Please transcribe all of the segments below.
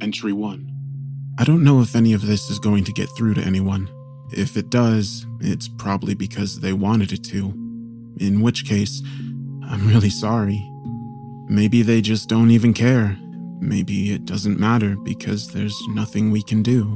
Entry 1. I don't know if any of this is going to get through to anyone. If it does, it's probably because they wanted it to. In which case, I'm really sorry. Maybe they just don't even care. Maybe it doesn't matter because there's nothing we can do.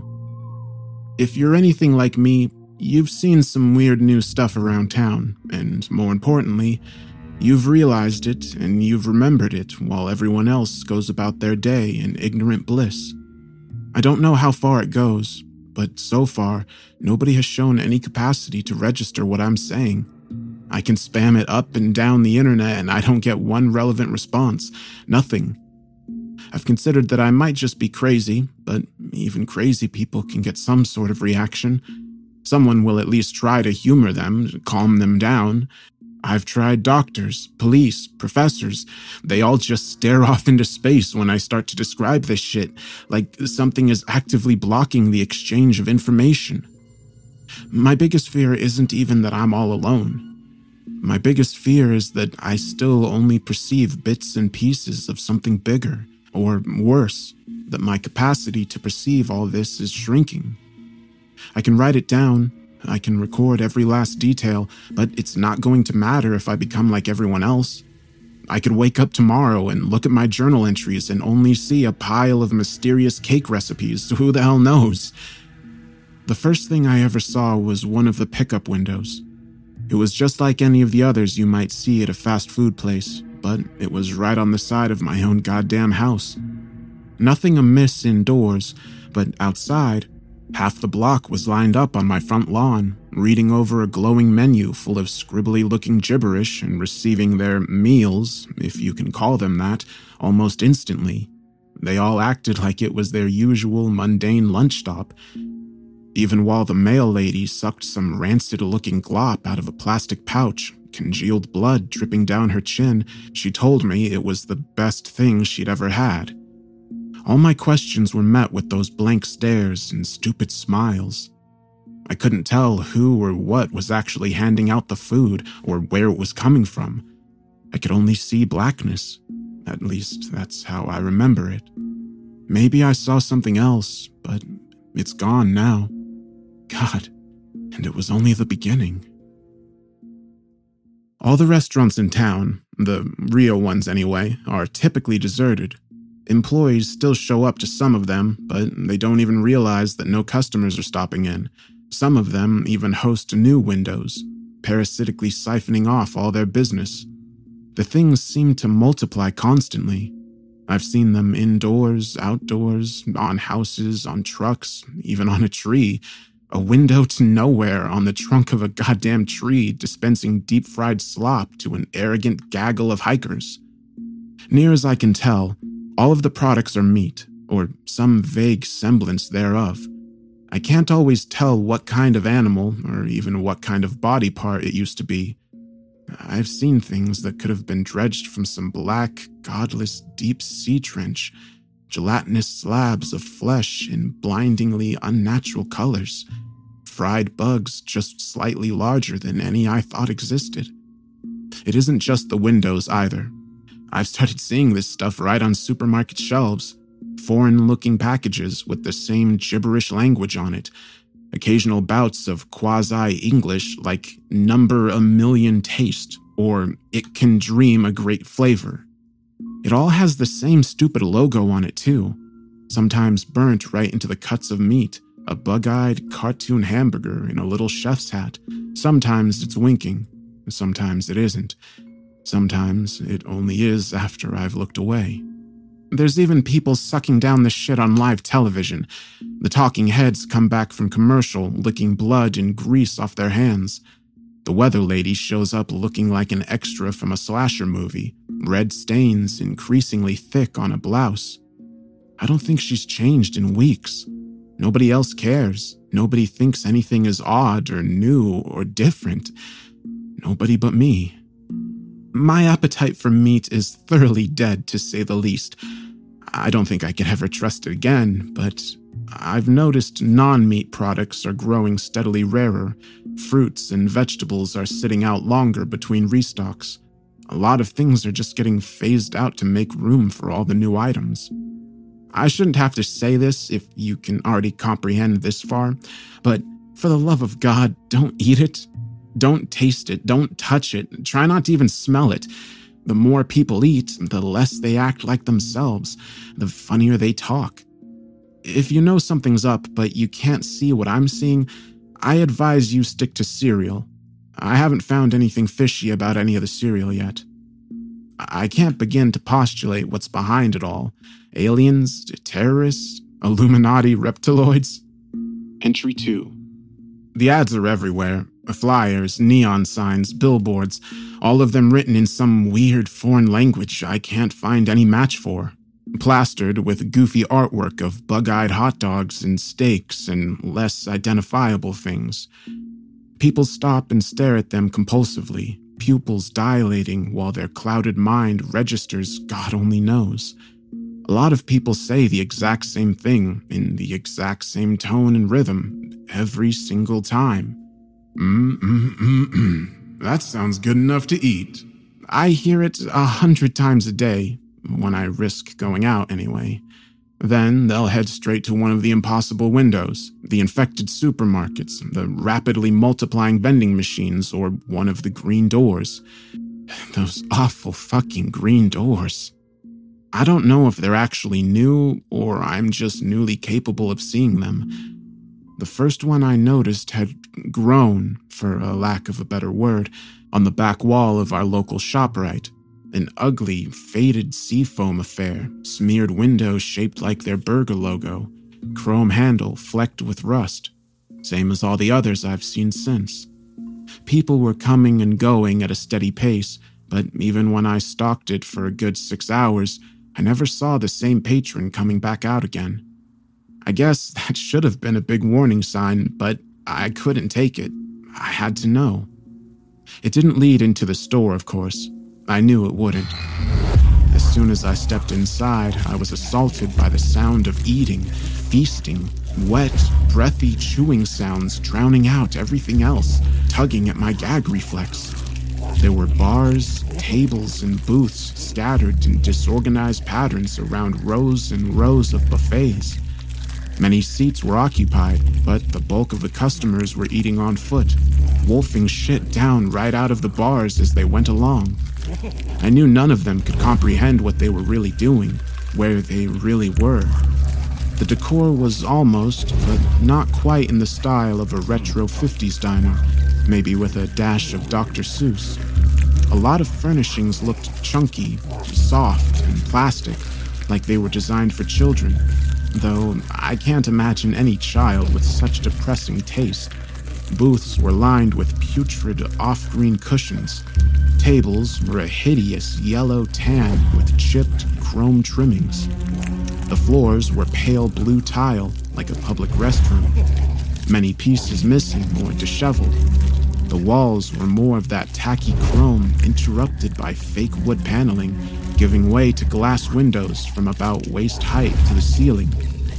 If you're anything like me, you've seen some weird new stuff around town, and more importantly, you've realized it and you've remembered it while everyone else goes about their day in ignorant bliss. I don't know how far it goes, but so far, nobody has shown any capacity to register what I'm saying. I can spam it up and down the internet and I don't get one relevant response. Nothing. I've considered that I might just be crazy, but even crazy people can get some sort of reaction. Someone will at least try to humor them, calm them down. I've tried doctors, police, professors. They all just stare off into space when I start to describe this shit, like something is actively blocking the exchange of information. My biggest fear isn't even that I'm all alone. My biggest fear is that I still only perceive bits and pieces of something bigger, or worse, that my capacity to perceive all this is shrinking. I can write it down, I can record every last detail, but it's not going to matter if I become like everyone else. I could wake up tomorrow and look at my journal entries and only see a pile of mysterious cake recipes. Who the hell knows? The first thing I ever saw was one of the pickup windows. It was just like any of the others you might see at a fast food place, but it was right on the side of my own goddamn house. Nothing amiss indoors, but outside, half the block was lined up on my front lawn, reading over a glowing menu full of scribbly-looking gibberish and receiving their meals, if you can call them that, almost instantly. They all acted like it was their usual mundane lunch stop. Even while the mail lady sucked some rancid-looking glop out of a plastic pouch, congealed blood dripping down her chin, she told me it was the best thing she'd ever had. All my questions were met with those blank stares and stupid smiles. I couldn't tell who or what was actually handing out the food or where it was coming from. I could only see blackness. At least, that's how I remember it. Maybe I saw something else, but it's gone now. God, and it was only the beginning. All the restaurants in town, the real ones anyway, are typically deserted. Employees still show up to some of them, but they don't even realize that no customers are stopping in. Some of them even host new windows, parasitically siphoning off all their business. The things seem to multiply constantly. I've seen them indoors, outdoors, on houses, on trucks, even on a tree. A window to nowhere on the trunk of a goddamn tree dispensing deep-fried slop to an arrogant gaggle of hikers. Near as I can tell, all of the products are meat, or some vague semblance thereof. I can't always tell what kind of animal, or even what kind of body part it used to be. I've seen things that could have been dredged from some black, godless deep sea trench, gelatinous slabs of flesh in blindingly unnatural colors, fried bugs just slightly larger than any I thought existed. It isn't just the windows either. I've started seeing this stuff right on supermarket shelves, foreign-looking packages with the same gibberish language on it, occasional bouts of quasi-English like number a million taste or it can dream a great flavor. It all has the same stupid logo on it too, sometimes burnt right into the cuts of meat, a bug-eyed cartoon hamburger in a little chef's hat. Sometimes it's winking, sometimes it isn't. Sometimes it only is after I've looked away. There's even people sucking down this shit on live television. The talking heads come back from commercial, licking blood and grease off their hands. The weather lady shows up looking like an extra from a slasher movie, red stains increasingly thick on a blouse. I don't think she's changed in weeks. Nobody else cares. Nobody thinks anything is odd or new or different. Nobody but me. My appetite for meat is thoroughly dead, to say the least. I don't think I could ever trust it again, but I've noticed non-meat products are growing steadily rarer. Fruits and vegetables are sitting out longer between restocks. A lot of things are just getting phased out to make room for all the new items. I shouldn't have to say this if you can already comprehend this far, but for the love of God, don't eat it. Don't taste it. Don't touch it. Try not to even smell it. The more people eat, the less they act like themselves, the funnier they talk. If you know something's up, but you can't see what I'm seeing, I advise you stick to cereal. I haven't found anything fishy about any of the cereal yet. I can't begin to postulate what's behind it all. Aliens, terrorists, Illuminati reptiloids. Entry 2. The ads are everywhere. Flyers, neon signs, billboards, all of them written in some weird foreign language I can't find any match for. Plastered with goofy artwork of bug-eyed hot dogs and steaks and less identifiable things. People stop and stare at them compulsively, pupils dilating while their clouded mind registers God only knows. A lot of people say the exact same thing in the exact same tone and rhythm every single time. That sounds good enough to eat. I hear it 100 times a day, when I risk going out anyway. Then they'll head straight to one of the impossible windows, the infected supermarkets, the rapidly multiplying vending machines, or one of the green doors. Those awful fucking green doors. I don't know if they're actually new, or I'm just newly capable of seeing them. The first one I noticed had grown, for a lack of a better word, on the back wall of our local ShopRite. An ugly, faded seafoam affair, smeared windows shaped like their burger logo, chrome handle flecked with rust, same as all the others I've seen since. People were coming and going at a steady pace, but even when I stalked it for a good 6 hours, I never saw the same patron coming back out again. I guess that should have been a big warning sign, but I couldn't take it. I had to know. It didn't lead into the store, of course. I knew it wouldn't. As soon as I stepped inside, I was assaulted by the sound of eating, feasting, wet, breathy chewing sounds drowning out everything else, tugging at my gag reflex. There were bars, tables, and booths scattered in disorganized patterns around rows and rows of buffets. Many seats were occupied, but the bulk of the customers were eating on foot, wolfing shit down right out of the bars as they went along. I knew none of them could comprehend what they were really doing, where they really were. The decor was almost, but not quite in the style of a retro 50s diner, maybe with a dash of Dr. Seuss. A lot of furnishings looked chunky, soft, and plastic, like they were designed for children, though I can't imagine any child with such depressing taste. Booths were lined with putrid off-green cushions. Tables were a hideous yellow tan with chipped chrome trimmings. The floors were pale blue tile, like a public restroom. Many pieces missing or disheveled. The walls were more of that tacky chrome interrupted by fake wood paneling, giving way to glass windows from about waist height to the ceiling.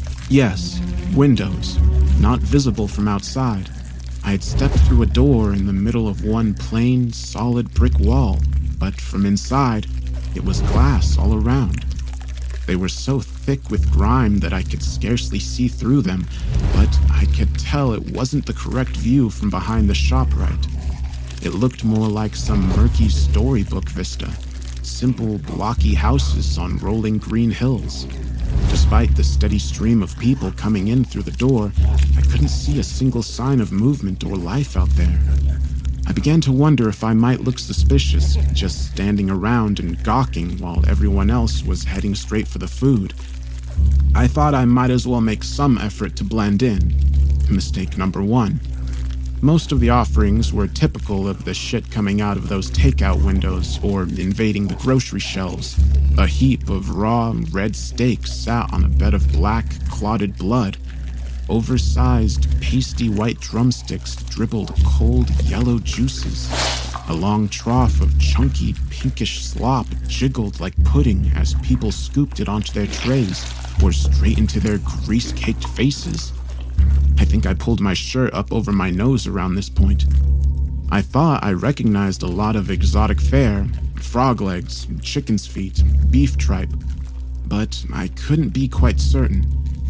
Yes, windows, not visible from outside. I had stepped through a door in the middle of one plain, solid brick wall, but from inside, it was glass all around. They were so thick with grime that I could scarcely see through them, but I could tell it wasn't the correct view from behind the ShopRite. It looked more like some murky storybook vista, simple, blocky houses on rolling green hills. Despite the steady stream of people coming in through the door, I couldn't see a single sign of movement or life out there. I began to wonder if I might look suspicious, just standing around and gawking while everyone else was heading straight for the food. I thought I might as well make some effort to blend in. Mistake number 1. Most of the offerings were typical of the shit coming out of those takeout windows or invading the grocery shelves. A heap of raw, red steaks sat on a bed of black, clotted blood. Oversized, pasty white drumsticks dribbled cold, yellow juices. A long trough of chunky, pinkish slop jiggled like pudding as people scooped it onto their trays or straight into their grease-caked faces. I think I pulled my shirt up over my nose around this point. I thought I recognized a lot of exotic fare, frog legs, chicken's feet, beef tripe. but I couldn't be quite certain.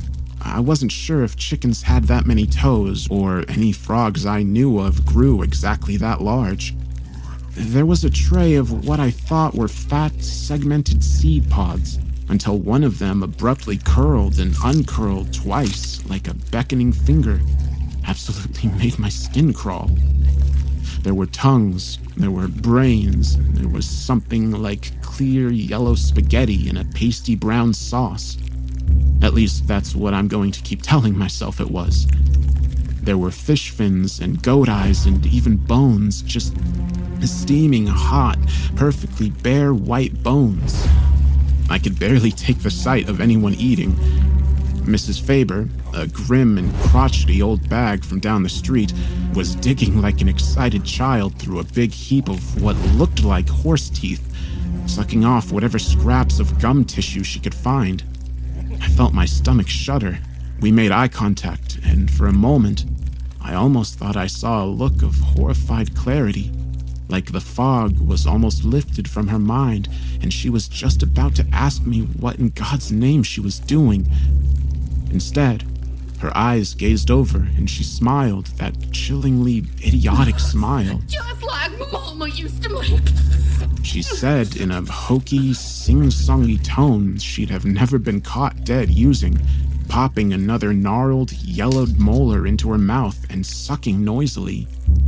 I wasn't sure if chickens had that many toes or any frogs I knew of grew exactly that large. There was a tray of what I thought were fat, segmented seed pods, until one of them abruptly curled and uncurled twice like a beckoning finger. Absolutely made my skin crawl. There were tongues, there were brains, and there was something like clear yellow spaghetti in a pasty brown sauce. At least that's what I'm going to keep telling myself it was. There were fish fins and goat eyes and even bones, just steaming hot, perfectly bare white bones. I could barely take the sight of anyone eating. Mrs. Faber, a grim and crotchety old bag from down the street, was digging like an excited child through a big heap of what looked like horse teeth, sucking off whatever scraps of gum tissue she could find. I felt my stomach shudder. We made eye contact, and for a moment, I almost thought I saw a look of horrified clarity, like the fog was almost lifted from her mind, and she was just about to ask me what in God's name she was doing. Instead, her eyes gazed over, and she smiled, that chillingly idiotic smile. Just like Mama used to make. She said in a hokey, sing-songy tone she'd have never been caught dead using, popping another gnarled, yellowed molar into her mouth and sucking noisily.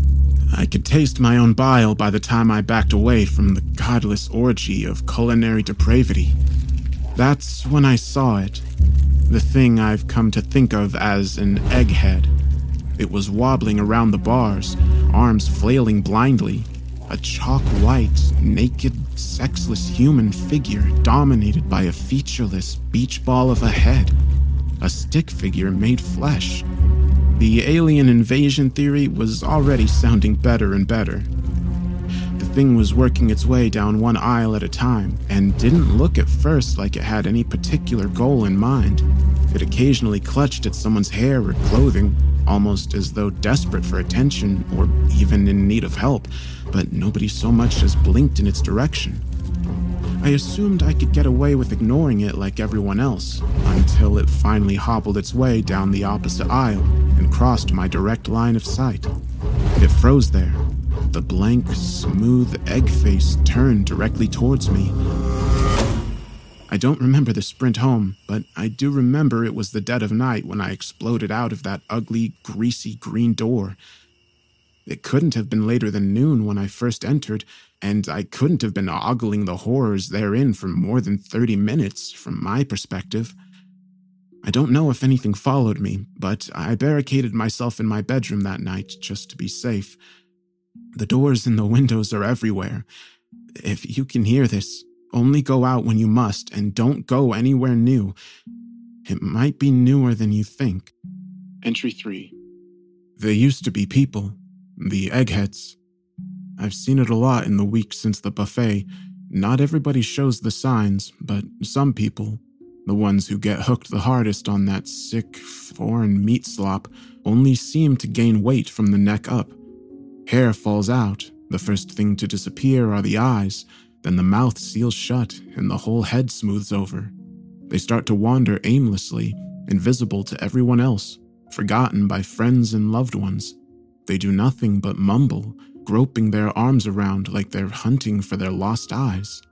I could taste my own bile by the time I backed away from the godless orgy of culinary depravity. That's when I saw it. The thing I've come to think of as an egghead. It was wobbling around the bars, arms flailing blindly. A chalk-white, naked, sexless human figure dominated by a featureless beach ball of a head. A stick figure made flesh. The alien invasion theory was already sounding better and better. The thing was working its way down one aisle at a time, and didn't look at first like it had any particular goal in mind. It occasionally clutched at someone's hair or clothing, almost as though desperate for attention or even in need of help, but nobody so much as blinked in its direction. I assumed I could get away with ignoring it like everyone else, until it finally hobbled its way down the opposite aisle and crossed my direct line of sight. It froze there, the blank, smooth egg face turned directly towards me. I don't remember the sprint home, but I do remember it was the dead of night when I exploded out of that ugly, greasy green door. It couldn't have been later than noon when I first entered, and I couldn't have been ogling the horrors therein for more than 30 minutes, from my perspective. I don't know if anything followed me, but I barricaded myself in my bedroom that night just to be safe. The doors and the windows are everywhere. If you can hear this, only go out when you must, and don't go anywhere new. It might be newer than you think. Entry 3. They used to be people. The eggheads. I've seen it a lot in the weeks since the buffet. Not everybody shows the signs, but some people, the ones who get hooked the hardest on that sick, foreign meat slop, only seem to gain weight from the neck up. Hair falls out, the first thing to disappear are the eyes, then the mouth seals shut and the whole head smooths over. They start to wander aimlessly, invisible to everyone else, forgotten by friends and loved ones. They do nothing but mumble, groping their arms around like they're hunting for their lost eyes.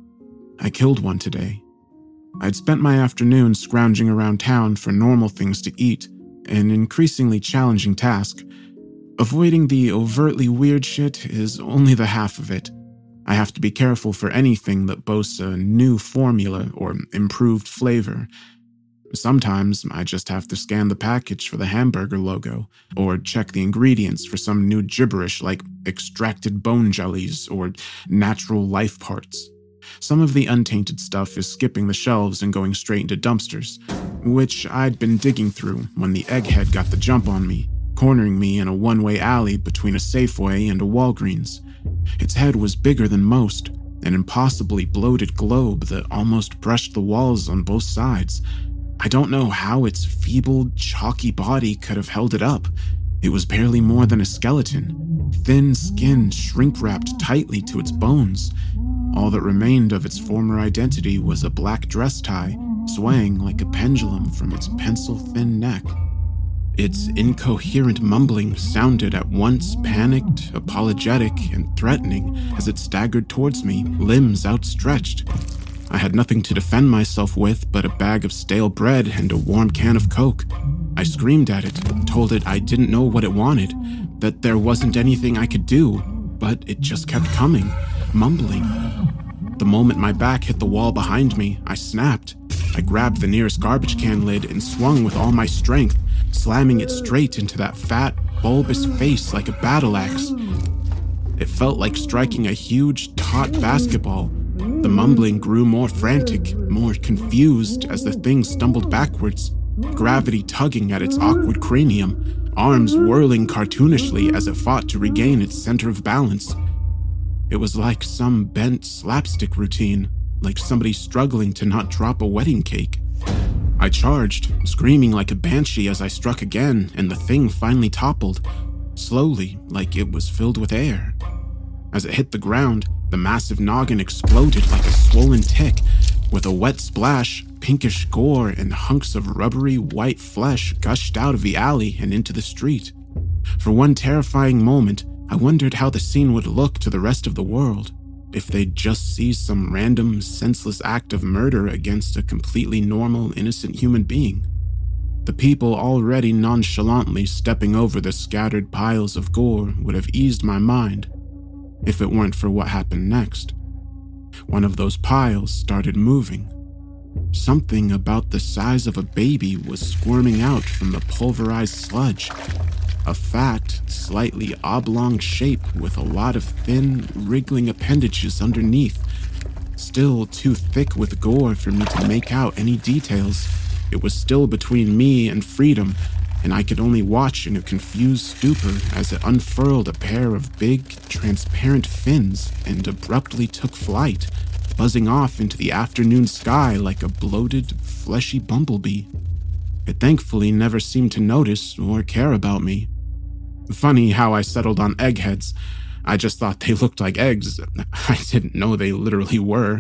I killed one today. I'd spent my afternoon scrounging around town for normal things to eat, an increasingly challenging task. Avoiding the overtly weird shit is only the half of it. I have to be careful for anything that boasts a new formula or improved flavor. Sometimes I just have to scan the package for the hamburger logo, or check the ingredients for some new gibberish like extracted bone jellies or natural life parts. Some of the untainted stuff is skipping the shelves and going straight into dumpsters, which I'd been digging through when the egghead got the jump on me, cornering me in a one-way alley between a Safeway and a Walgreens. Its head was bigger than most, an impossibly bloated globe that almost brushed the walls on both sides. I don't know how its feeble, chalky body could have held it up. It was barely more than a skeleton, thin skin shrink-wrapped tightly to its bones. All that remained of its former identity was a black dress tie, swaying like a pendulum from its pencil-thin neck. Its incoherent mumbling sounded at once panicked, apologetic, and threatening as it staggered towards me, limbs outstretched. I had nothing to defend myself with but a bag of stale bread and a warm can of Coke. I screamed at it, told it I didn't know what it wanted, that there wasn't anything I could do, but it just kept coming, mumbling. The moment my back hit the wall behind me, I snapped. I grabbed the nearest garbage can lid and swung with all my strength, slamming it straight into that fat, bulbous face like a battle axe. It felt like striking a huge, taut basketball. The mumbling grew more frantic, more confused as the thing stumbled backwards, gravity tugging at its awkward cranium, arms whirling cartoonishly as it fought to regain its center of balance. It was like some bent slapstick routine, like somebody struggling to not drop a wedding cake. I charged, screaming like a banshee as I struck again, and the thing finally toppled, slowly, like it was filled with air. As it hit the ground, the massive noggin exploded like a swollen tick. With a wet splash, pinkish gore and hunks of rubbery white flesh gushed out of the alley and into the street. For one terrifying moment, I wondered how the scene would look to the rest of the world, if they'd just see some random, senseless act of murder against a completely normal, innocent human being. The people already nonchalantly stepping over the scattered piles of gore would have eased my mind, if it weren't for what happened next. One of those piles started moving. Something about the size of a baby was squirming out from the pulverized sludge. A fat, slightly oblong shape with a lot of thin, wriggling appendages underneath. Still too thick with gore for me to make out any details. It was still between me and freedom, and I could only watch in a confused stupor as it unfurled a pair of big, transparent fins and abruptly took flight, buzzing off into the afternoon sky like a bloated, fleshy bumblebee. It thankfully never seemed to notice or care about me. Funny how I settled on eggheads. I just thought they looked like eggs. I didn't know they literally were.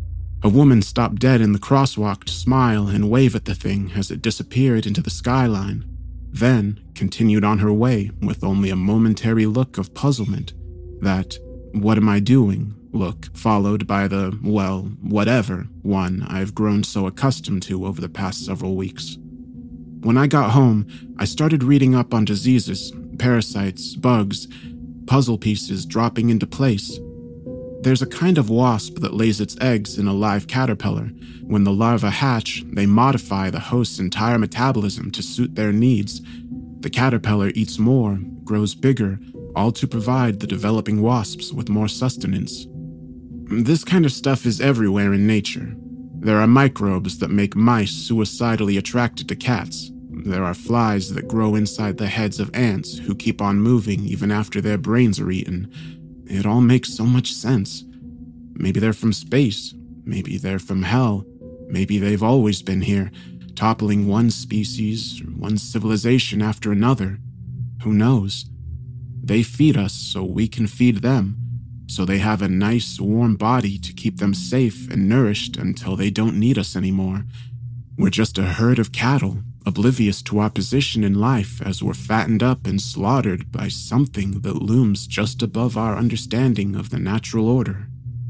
A woman stopped dead in the crosswalk to smile and wave at the thing as it disappeared into the skyline, then continued on her way with only a momentary look of puzzlement. That "what am I doing?" look followed by the "well, whatever" one I've grown so accustomed to over the past several weeks. When I got home, I started reading up on diseases, parasites, bugs, puzzle pieces dropping into place. There's a kind of wasp that lays its eggs in a live caterpillar. When the larvae hatch, they modify the host's entire metabolism to suit their needs. The caterpillar eats more, grows bigger, all to provide the developing wasps with more sustenance. This kind of stuff is everywhere in nature. There are microbes that make mice suicidally attracted to cats. There are flies that grow inside the heads of ants who keep on moving even after their brains are eaten. It all makes so much sense. Maybe they're from space. Maybe they're from hell. Maybe they've always been here, toppling one species, one civilization after another. Who knows? They feed us so we can feed them, so they have a nice, warm body to keep them safe and nourished until they don't need us anymore. We're just a herd of cattle, oblivious to our position in life as we're fattened up and slaughtered by something that looms just above our understanding of the natural order.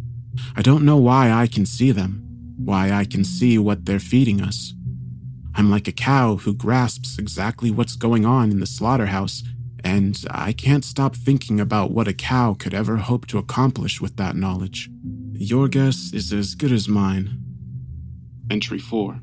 I don't know why I can see them, why I can see what they're feeding us. I'm like a cow who grasps exactly what's going on in the slaughterhouse, and I can't stop thinking about what a cow could ever hope to accomplish with that knowledge. Your guess is as good as mine. Entry 4.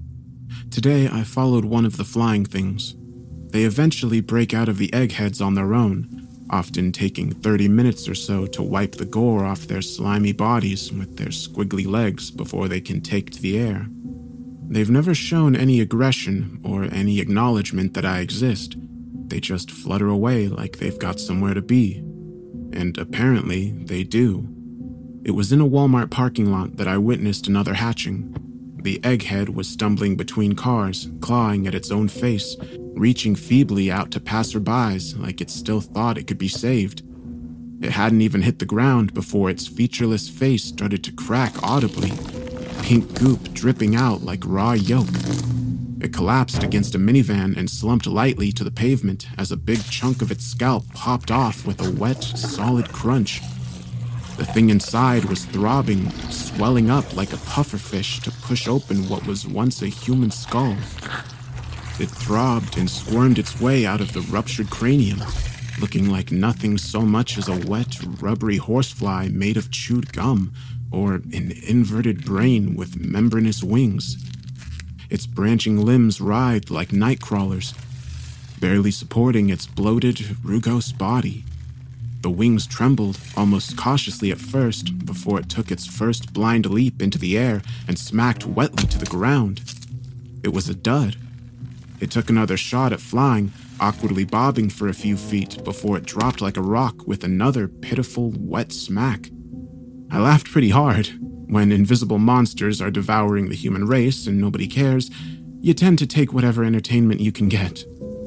Today, I followed one of the flying things. They eventually break out of the eggheads on their own, often taking 30 minutes or so to wipe the gore off their slimy bodies with their squiggly legs before they can take to the air. They've never shown any aggression or any acknowledgement that I exist. They just flutter away like they've got somewhere to be. And apparently, they do. It was in a Walmart parking lot that I witnessed another hatching. The egghead was stumbling between cars, clawing at its own face, reaching feebly out to passerbys like it still thought it could be saved. It hadn't even hit the ground before its featureless face started to crack audibly, pink goop dripping out like raw yolk. It collapsed against a minivan and slumped lightly to the pavement as a big chunk of its scalp popped off with a wet, solid crunch. The thing inside was throbbing, swelling up like a pufferfish to push open what was once a human skull. It throbbed and squirmed its way out of the ruptured cranium, looking like nothing so much as a wet, rubbery horsefly made of chewed gum, or an inverted brain with membranous wings. Its branching limbs writhed like night crawlers, barely supporting its bloated, rugose body. The wings trembled, almost cautiously at first, before it took its first blind leap into the air and smacked wetly to the ground. It was a dud. It took another shot at flying, awkwardly bobbing for a few feet before it dropped like a rock with another pitiful, wet smack. I laughed pretty hard. When invisible monsters are devouring the human race and nobody cares, you tend to take whatever entertainment you can get.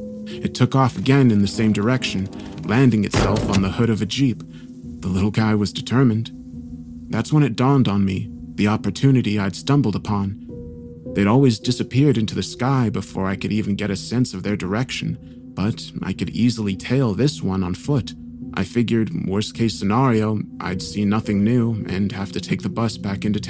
It took off again in the same direction, landing itself on the hood of a Jeep. The little guy was determined. That's when it dawned on me, the opportunity I'd stumbled upon. They'd always disappeared into the sky before I could even get a sense of their direction, but I could easily tail this one on foot. I figured, worst case scenario, I'd see nothing new and have to take the bus back into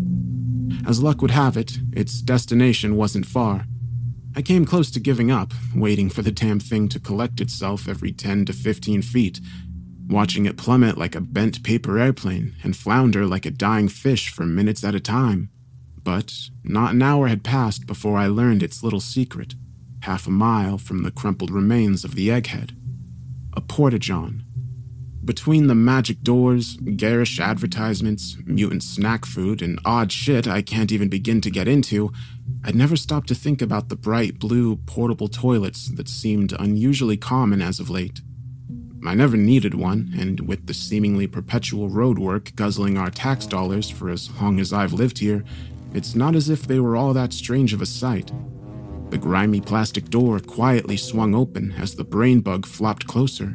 town. As luck would have it, its destination wasn't far. I came close to giving up, waiting for the damn thing to collect itself every 10 to 15 feet, watching it plummet like a bent paper airplane and flounder like a dying fish for minutes at a time. But not an hour had passed before I learned its little secret, half a mile from the crumpled remains of the egghead. A porta-john. Between the magic doors, garish advertisements, mutant snack food, and odd shit I can't even begin to get into, I'd never stopped to think about the bright blue portable toilets that seemed unusually common as of late. I never needed one, and with the seemingly perpetual road work guzzling our tax dollars for as long as I've lived here, it's not as if they were all that strange of a sight. The grimy plastic door quietly swung open as the brain bug flopped closer.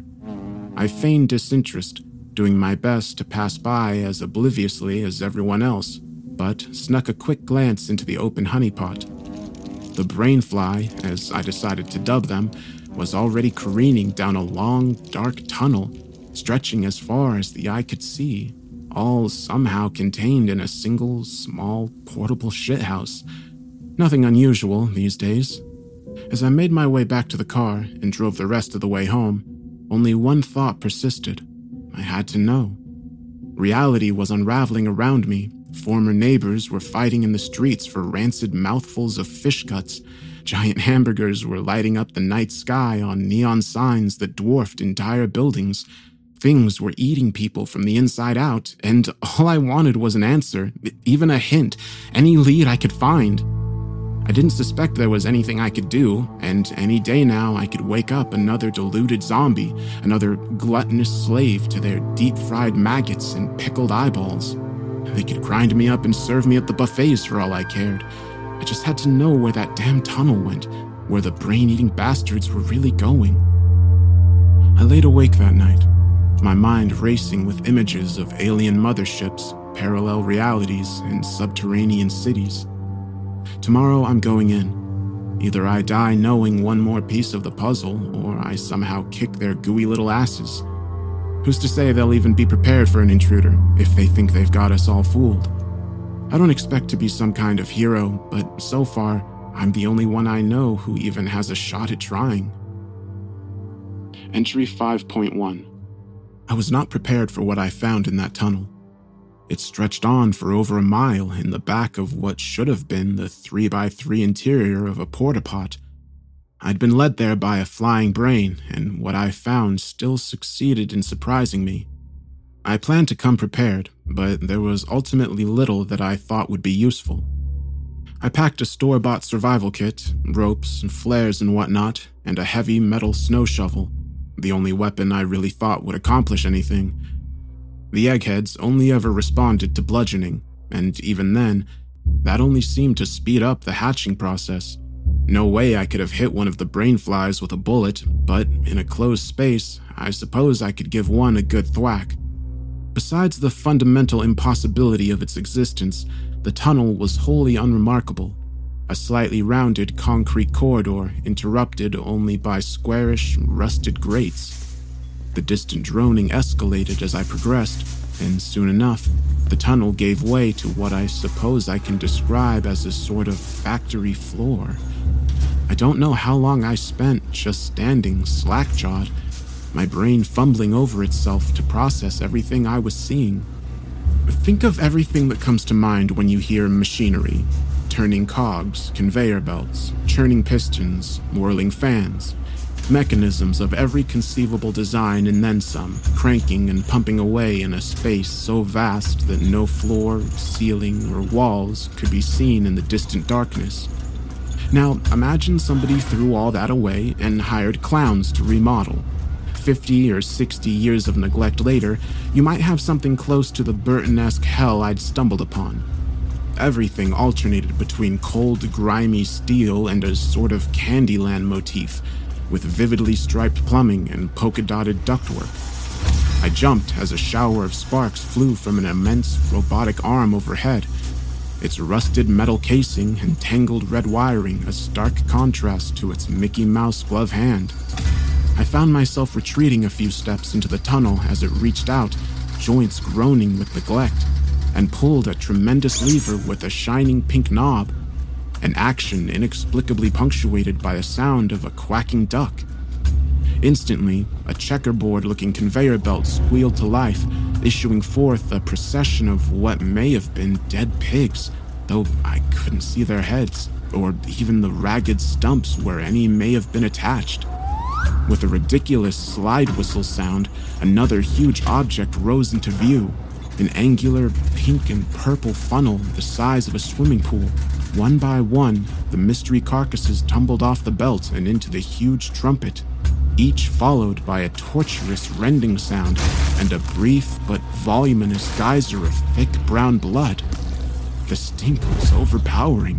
I feigned disinterest, doing my best to pass by as obliviously as everyone else, but snuck a quick glance into the open honeypot. The brainfly, as I decided to dub them, was already careening down a long, dark tunnel, stretching as far as the eye could see, all somehow contained in a single, small, portable shithouse. Nothing unusual these days. As I made my way back to the car and drove the rest of the way home, only one thought persisted. I had to know. Reality was unraveling around me. Former neighbors were fighting in the streets for rancid mouthfuls of fish guts. Giant hamburgers were lighting up the night sky on neon signs that dwarfed entire buildings. Things were eating people from the inside out, and all I wanted was an answer, even a hint, any lead I could find. I didn't suspect there was anything I could do, and any day now I could wake up another deluded zombie, another gluttonous slave to their deep-fried maggots and pickled eyeballs. They could grind me up and serve me at the buffets for all I cared. I just had to know where that damn tunnel went, where the brain-eating bastards were really going. I laid awake that night, my mind racing with images of alien motherships, parallel realities, and subterranean cities. Tomorrow I'm going in. Either I die knowing one more piece of the puzzle, or I somehow kick their gooey little asses. Who's to say they'll even be prepared for an intruder if they think they've got us all fooled? I don't expect to be some kind of hero, but so far, I'm the only one I know who even has a shot at trying. Entry 5.1. I was not prepared for what I found in that tunnel. It stretched on for over a mile in the back of what should have been the 3x3 interior of a porta-pot. I'd been led there by a flying brain, and what I found still succeeded in surprising me. I planned to come prepared, but there was ultimately little that I thought would be useful. I packed a store-bought survival kit, ropes, flares and whatnot, and a heavy metal snow shovel, the only weapon I really thought would accomplish anything. The eggheads only ever responded to bludgeoning, and even then, that only seemed to speed up the hatching process. No way I could have hit one of the brainflies with a bullet, but in a closed space, I suppose I could give one a good thwack. Besides the fundamental impossibility of its existence, the tunnel was wholly unremarkable. A slightly rounded concrete corridor interrupted only by squarish, rusted grates. The distant droning escalated as I progressed, and soon enough, the tunnel gave way to what I suppose I can describe as a sort of factory floor. I don't know how long I spent just standing slack-jawed, my brain fumbling over itself to process everything I was seeing. Think of everything that comes to mind when you hear machinery. Turning cogs, conveyor belts, churning pistons, whirling fans. Mechanisms of every conceivable design and then some, cranking and pumping away in a space so vast that no floor, ceiling, or walls could be seen in the distant darkness. Now, imagine somebody threw all that away and hired clowns to remodel. 50 or 60 years of neglect later, you might have something close to the Burton-esque hell I'd stumbled upon. Everything alternated between cold, grimy steel and a sort of Candyland motif, with vividly striped plumbing and polka-dotted ductwork. I jumped as a shower of sparks flew from an immense robotic arm overhead, its rusted metal casing and tangled red wiring a stark contrast to its Mickey Mouse glove hand. I found myself retreating a few steps into the tunnel as it reached out, joints groaning with neglect, and pulled a tremendous lever with a shining pink knob, an action inexplicably punctuated by the sound of a quacking duck. Instantly, a checkerboard-looking conveyor belt squealed to life, issuing forth a procession of what may have been dead pigs, though I couldn't see their heads, or even the ragged stumps where any may have been attached. With a ridiculous slide whistle sound, another huge object rose into view, an angular pink and purple funnel the size of a swimming pool. One by one, the mystery carcasses tumbled off the belt and into the huge trumpet, each followed by a torturous rending sound and a brief but voluminous geyser of thick brown blood. The stink was overpowering.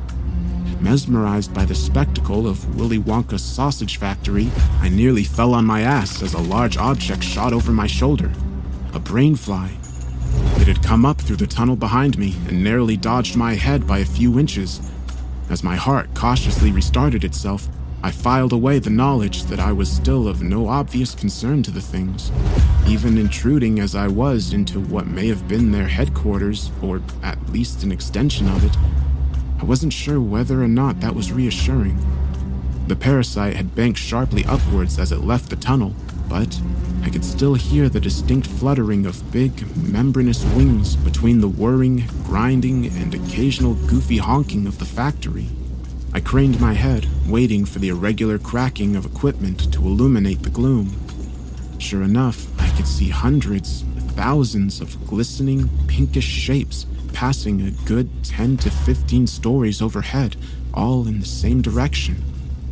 Mesmerized by the spectacle of Willy Wonka's sausage factory, I nearly fell on my ass as a large object shot over my shoulder. A brainfly. It had come up through the tunnel behind me and narrowly dodged my head by a few inches. As my heart cautiously restarted itself, I filed away the knowledge that I was still of no obvious concern to the things, even intruding as I was into what may have been their headquarters, or at least an extension of it. I wasn't sure whether or not that was reassuring. The parasite had banked sharply upwards as it left the tunnel, but I could still hear the distinct fluttering of big, membranous wings between the whirring, grinding, and occasional goofy honking of the factory. I craned my head, waiting for the irregular cracking of equipment to illuminate the gloom. Sure enough, I could see hundreds, thousands of glistening, pinkish shapes passing a good 10 to 15 stories overhead, all in the same direction.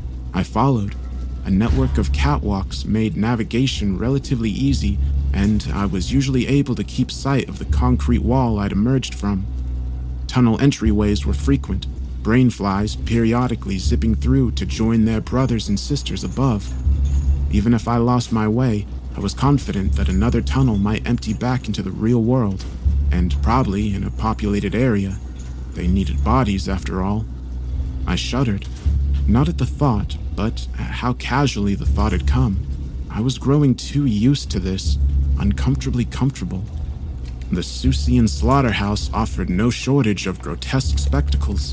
I followed. A network of catwalks made navigation relatively easy, and I was usually able to keep sight of the concrete wall I'd emerged from. Tunnel entryways were frequent, brainflies periodically zipping through to join their brothers and sisters above. Even if I lost my way, I was confident that another tunnel might empty back into the real world, and probably in a populated area. They needed bodies, after all. I shuddered, not at the thought, but at how casually the thought had come. I was growing too used to this, uncomfortably comfortable. The Susian slaughterhouse offered no shortage of grotesque spectacles.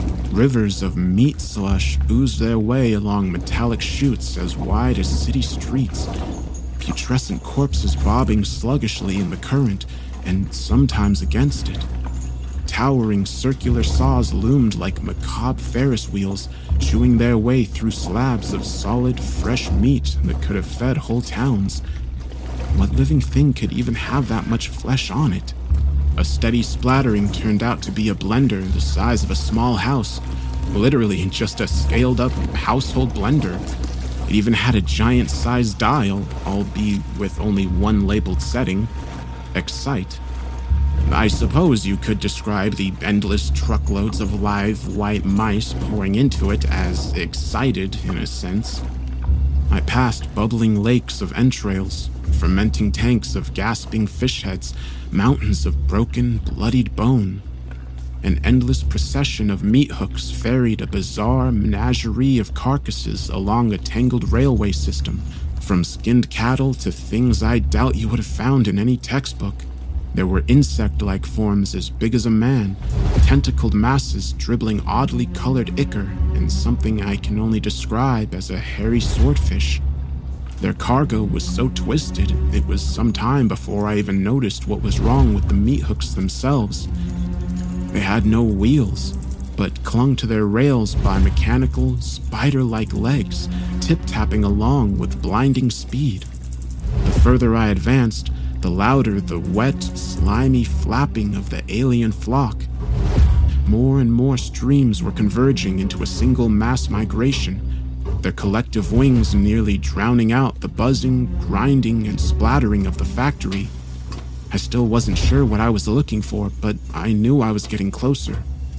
Rivers of meat slush oozed their way along metallic chutes as wide as city streets, putrescent corpses bobbing sluggishly in the current, and sometimes against it. Towering circular saws loomed like macabre Ferris wheels, chewing their way through slabs of solid, fresh meat that could have fed whole towns. What living thing could even have that much flesh on it? A steady splattering turned out to be a blender the size of a small house, literally just a scaled-up household blender. It even had a giant-sized dial, albeit with only one labeled setting: Excite. I suppose you could describe the endless truckloads of live white mice pouring into it as excited, in a sense. I passed bubbling lakes of entrails, fermenting tanks of gasping fish heads, mountains of broken, bloodied bone. An endless procession of meat hooks ferried a bizarre menagerie of carcasses along a tangled railway system, from skinned cattle to things I doubt you would have found in any textbook. There were insect-like forms as big as a man, tentacled masses dribbling oddly colored ichor, and something I can only describe as a hairy swordfish. Their cargo was so twisted, it was some time before I even noticed what was wrong with the meat hooks themselves. They had no wheels, but clung to their rails by mechanical, spider-like legs, tip-tapping along with blinding speed. The further I advanced, the louder the wet, slimy flapping of the alien flock. More and more streams were converging into a single mass migration, their collective wings nearly drowning out the buzzing, grinding, and splattering of the factory. I still wasn't sure what I was looking for, but I knew I was getting closer.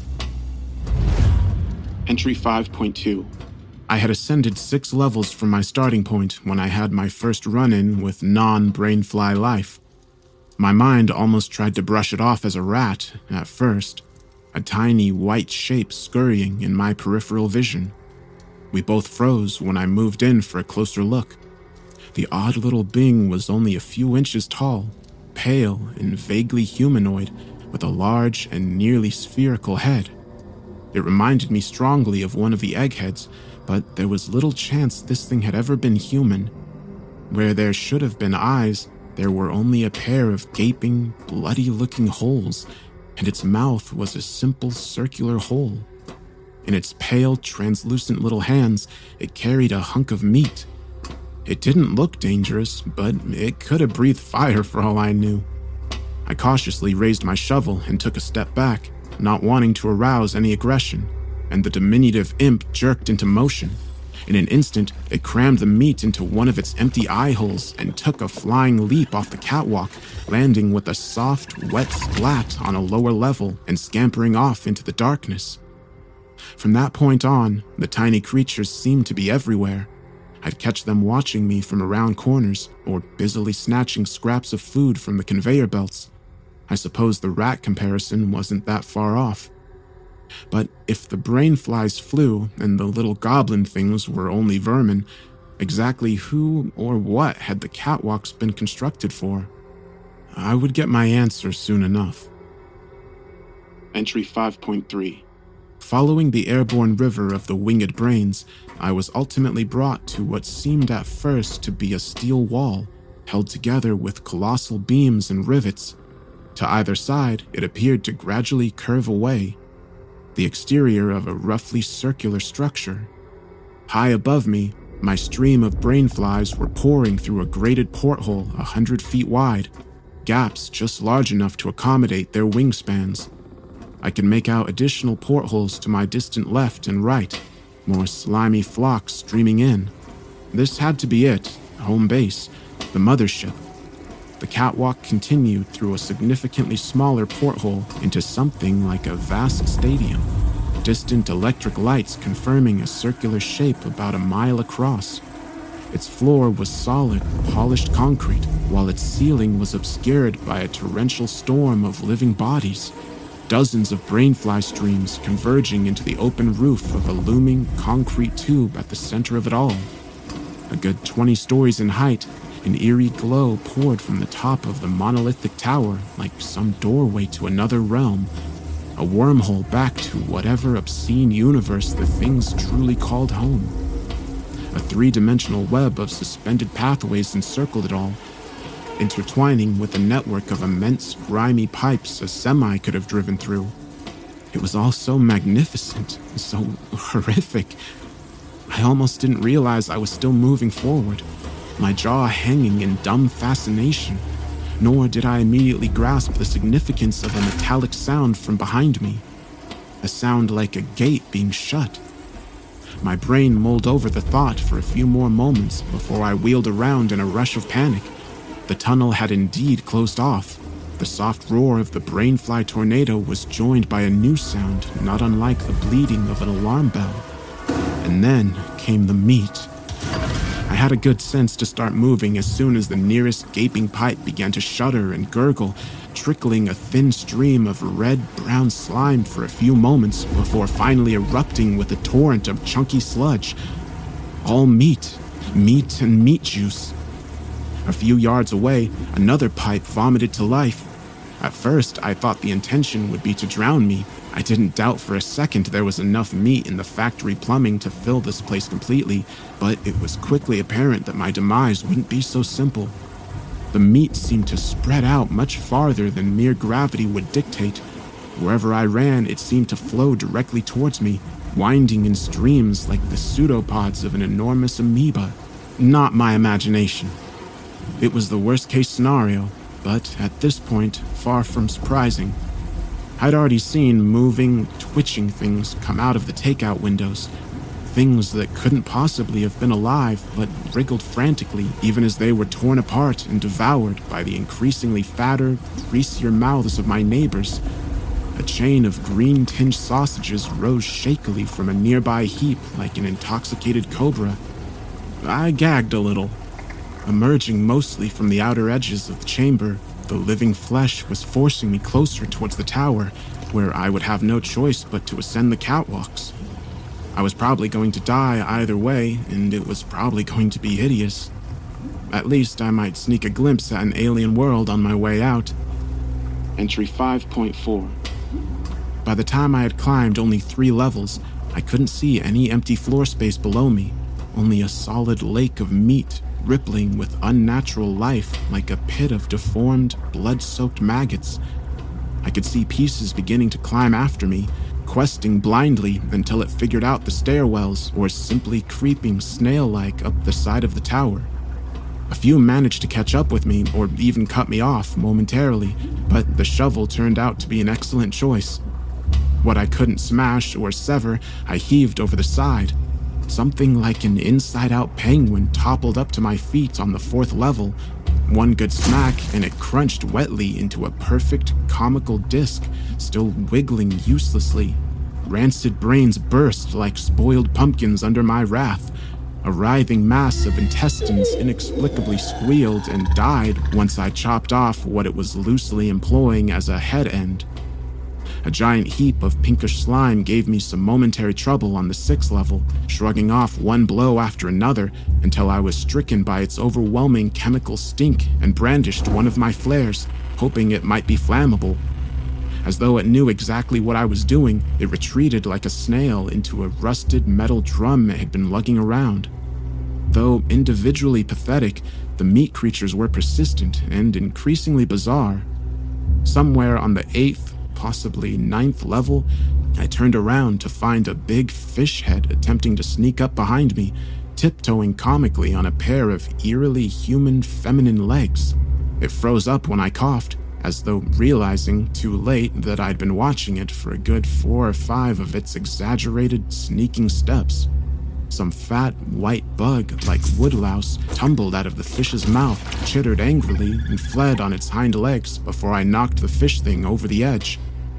Entry 5.2. I had ascended 6 levels from my starting point when I had my first run-in with non-brainfly life. My mind almost tried to brush it off as a rat at first, a tiny white shape scurrying in my peripheral vision. We both froze when I moved in for a closer look. The odd little being was only a few inches tall, pale and vaguely humanoid, with a large and nearly spherical head. It reminded me strongly of one of the eggheads, but there was little chance this thing had ever been human. Where there should have been eyes, there were only a pair of gaping, bloody-looking holes, and its mouth was a simple circular hole. In its pale, translucent little hands, it carried a hunk of meat. It didn't look dangerous, but it could have breathed fire for all I knew. I cautiously raised my shovel and took a step back, not wanting to arouse any aggression, and the diminutive imp jerked into motion. In an instant, it crammed the meat into one of its empty eye holes and took a flying leap off the catwalk, landing with a soft, wet splat on a lower level and scampering off into the darkness. From that point on, the tiny creatures seemed to be everywhere. I'd catch them watching me from around corners or busily snatching scraps of food from the conveyor belts. I suppose the rat comparison wasn't that far off. But if the brain flies flew and the little goblin things were only vermin, exactly who or what had the catwalks been constructed for? I would get my answer soon enough. Entry 5.3. Following the airborne river of the winged brains, I was ultimately brought to what seemed at first to be a steel wall, held together with colossal beams and rivets. To either side, it appeared to gradually curve away, the exterior of a roughly circular structure. High above me, my stream of brainflies were pouring through a grated porthole 100 feet wide, gaps just large enough to accommodate their wingspans. I could make out additional portholes to my distant left and right, more slimy flocks streaming in. This had to be it, home base, the mothership. The catwalk continued through a significantly smaller porthole into something like a vast stadium, distant electric lights confirming a circular shape about a mile across. Its floor was solid, polished concrete, while its ceiling was obscured by a torrential storm of living bodies, dozens of brainfly streams converging into the open roof of a looming concrete tube at the center of it all. A good 20 stories in height, an eerie glow poured from the top of the monolithic tower like some doorway to another realm, a wormhole back to whatever obscene universe the things truly called home. A 3-dimensional web of suspended pathways encircled it all, intertwining with a network of immense, grimy pipes a semi could have driven through. It was all so magnificent, so horrific. I almost didn't realize I was still moving forward, my jaw hanging in dumb fascination, nor did I immediately grasp the significance of a metallic sound from behind me, a sound like a gate being shut. My brain mulled over the thought for a few more moments before I wheeled around in a rush of panic. The tunnel had indeed closed off. The The soft roar of the brainfly tornado was joined by a new sound not unlike the bleeding of an alarm bell. And then came the meat. I had a good sense to start moving as soon as the nearest gaping pipe began to shudder and gurgle, trickling a thin stream of red-brown slime for a few moments before finally erupting with a torrent of chunky sludge. All meat and meat juice. A few yards away, another pipe vomited to life. At first, I thought the intention would be to drown me. I didn't doubt for a second there was enough meat in the factory plumbing to fill this place completely, but it was quickly apparent that my demise wouldn't be so simple. The meat seemed to spread out much farther than mere gravity would dictate. Wherever I ran, it seemed to flow directly towards me, winding in streams like the pseudopods of an enormous amoeba. Not my imagination. It was the worst-case scenario, but at this point, far from surprising. I'd already seen moving, twitching things come out of the takeout windows. Things that couldn't possibly have been alive, but wriggled frantically even as they were torn apart and devoured by the increasingly fatter, greasier mouths of my neighbors. A chain of green-tinged sausages rose shakily from a nearby heap like an intoxicated cobra. I gagged a little. Emerging mostly from the outer edges of the chamber, the living flesh was forcing me closer towards the tower, where I would have no choice but to ascend the catwalks. I was probably going to die either way, and it was probably going to be hideous. At least I might sneak a glimpse at an alien world on my way out. Entry 5.4. By the time I had climbed only 3 levels, I couldn't see any empty floor space below me, only a solid lake of meat rippling with unnatural life like a pit of deformed, blood-soaked maggots. I could see pieces beginning to climb after me, questing blindly until it figured out the stairwells or simply creeping snail-like up the side of the tower. A few managed to catch up with me or even cut me off momentarily, but the shovel turned out to be an excellent choice. What I couldn't smash or sever, I heaved over the side. Something like an inside-out penguin toppled up to my feet on the 4th level. One good smack, and it crunched wetly into a perfect, comical disc, still wiggling uselessly. Rancid brains burst like spoiled pumpkins under my wrath. A writhing mass of intestines inexplicably squealed and died once I chopped off what it was loosely employing as a head end. A giant heap of pinkish slime gave me some momentary trouble on the 6th level, shrugging off one blow after another until I was stricken by its overwhelming chemical stink and brandished one of my flares, hoping it might be flammable. As though it knew exactly what I was doing, it retreated like a snail into a rusted metal drum it had been lugging around. Though individually pathetic, the meat creatures were persistent and increasingly bizarre. Somewhere on the 8th, possibly 9th level, I turned around to find a big fish head attempting to sneak up behind me, tiptoeing comically on a pair of eerily human feminine legs. It froze up when I coughed, as though realizing too late that I'd been watching it for a good 4 or 5 of its exaggerated, sneaking steps. Some fat, white bug, like woodlouse, tumbled out of the fish's mouth, chittered angrily, and fled on its hind legs before I knocked the fish thing over the edge.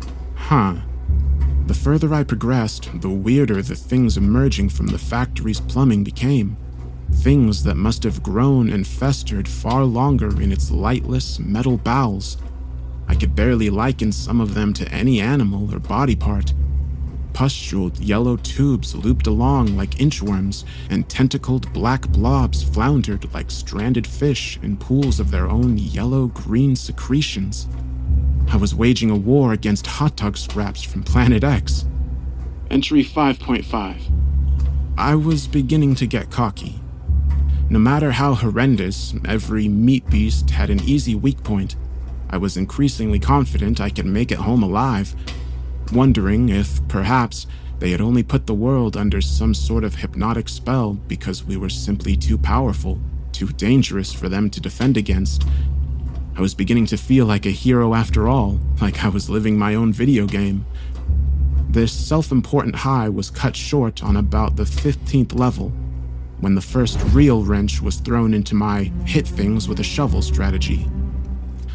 The further I progressed, the weirder the things emerging from the factory's plumbing became. Things that must have grown and festered far longer in its lightless metal bowels. I could barely liken some of them to any animal or body part. Pustuled yellow tubes looped along like inchworms, and tentacled black blobs floundered like stranded fish in pools of their own yellow-green secretions. I was waging a war against hot dog scraps from Planet X. Entry 5.5. I was beginning to get cocky. No matter how horrendous, every meat beast had an easy weak point. I was increasingly confident I could make it home alive, wondering if, perhaps, they had only put the world under some sort of hypnotic spell because we were simply too powerful, too dangerous for them to defend against. I was beginning to feel like a hero after all, like I was living my own video game. This self-important high was cut short on about the 15th level, when the first real wrench was thrown into my hit things with a shovel strategy.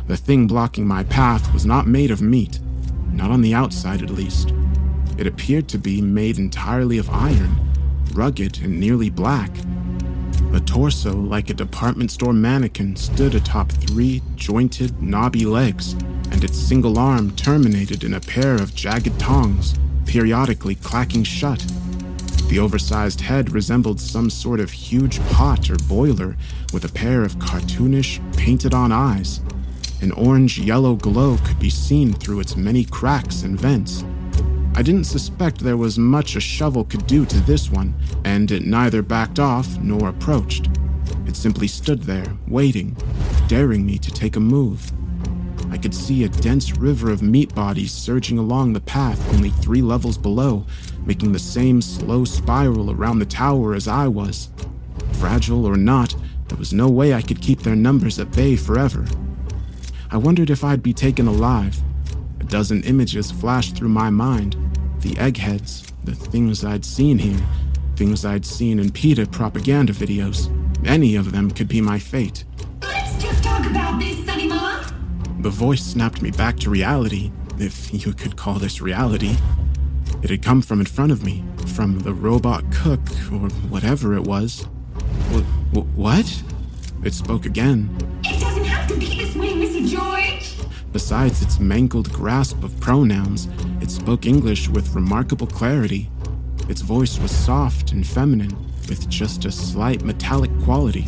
The thing blocking my path was not made of meat, not on the outside at least. It appeared to be made entirely of iron, rugged and nearly black. A torso like a department store mannequin stood atop 3 jointed, knobby legs, and its single arm terminated in a pair of jagged tongs, periodically clacking shut. The oversized head resembled some sort of huge pot or boiler with a pair of cartoonish, painted-on eyes. An orange-yellow glow could be seen through its many cracks and vents. I didn't suspect there was much a shovel could do to this one, and it neither backed off nor approached. It simply stood there, waiting, daring me to take a move. I could see a dense river of meat bodies surging along the path only 3 levels below, making the same slow spiral around the tower as I was. Fragile or not, there was no way I could keep their numbers at bay forever. I wondered if I'd be taken alive. A dozen images flashed through my mind. The eggheads, the things I'd seen here, things I'd seen in PETA propaganda videos. Any of them could be my fate. Let's just talk about this, Sonny Mama. The voice snapped me back to reality, if you could call this reality. It had come from in front of me, from the robot cook, or whatever it was. What? It spoke again. It doesn't have to be this way, Missy George. Besides its mangled grasp of pronouns, it spoke English with remarkable clarity. Its voice was soft and feminine, with just a slight metallic quality.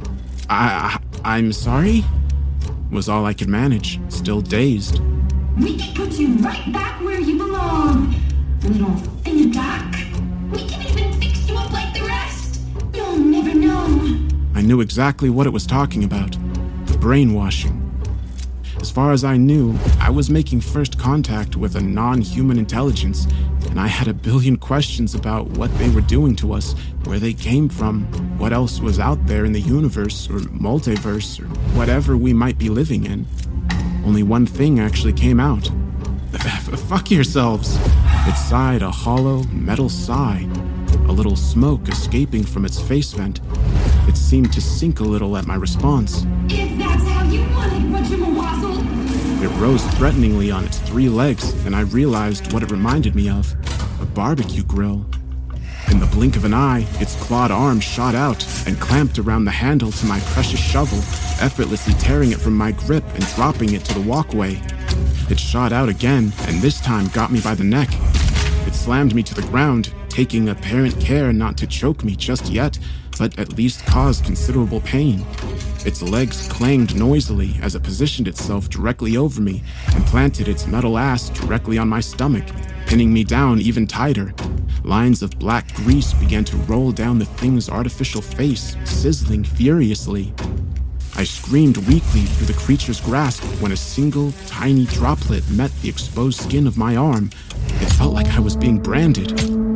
I'm sorry? Was all I could manage, still dazed. We can put you right back where you belong, little thin duck. We can even fix you up like the rest. You'll never know. I knew exactly what it was talking about. The brainwashing. As far as I knew, I was making first contact with a non-human intelligence, and I had a billion questions about what they were doing to us, where they came from, what else was out there in the universe or multiverse or whatever we might be living in. Only one thing actually came out. Fuck yourselves. It sighed a hollow, metal sigh, a little smoke escaping from its face vent. It seemed to sink a little at my response. If that's how you want it, Wajamawazzle. It rose threateningly on its 3 legs, and I realized what it reminded me of. A barbecue grill. In the blink of an eye, its clawed arm shot out and clamped around the handle to my precious shovel, effortlessly tearing it from my grip and dropping it to the walkway. It shot out again, and this time got me by the neck. It slammed me to the ground, taking apparent care not to choke me just yet, but at least cause considerable pain. Its legs clanged noisily as it positioned itself directly over me and planted its metal ass directly on my stomach, pinning me down even tighter. Lines of black grease began to roll down the thing's artificial face, sizzling furiously. I screamed weakly through the creature's grasp when a single, tiny droplet met the exposed skin of my arm. It felt like I was being branded.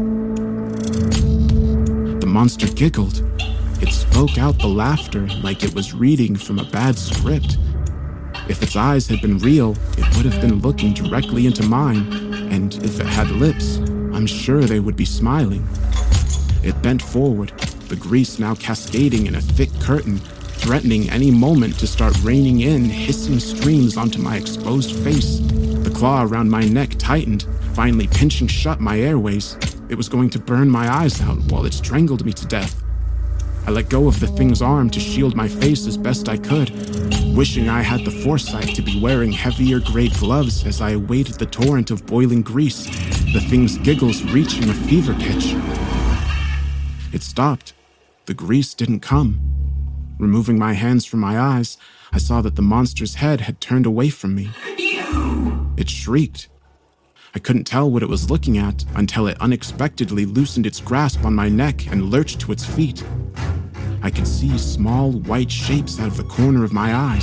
The monster giggled. It spoke out the laughter like it was reading from a bad script. If its eyes had been real, it would have been looking directly into mine, and if it had lips, I'm sure they would be smiling. It bent forward, the grease now cascading in a thick curtain, threatening any moment to start raining in hissing streams onto my exposed face. The claw around my neck tightened, finally pinching shut my airways. It was going to burn my eyes out while it strangled me to death. I let go of the thing's arm to shield my face as best I could, wishing I had the foresight to be wearing heavier-grade gloves as I awaited the torrent of boiling grease, the thing's giggles reaching a fever pitch. It stopped. The grease didn't come. Removing my hands from my eyes, I saw that the monster's head had turned away from me. It shrieked. I couldn't tell what it was looking at until it unexpectedly loosened its grasp on my neck and lurched to its feet. I could see small white shapes out of the corner of my eyes.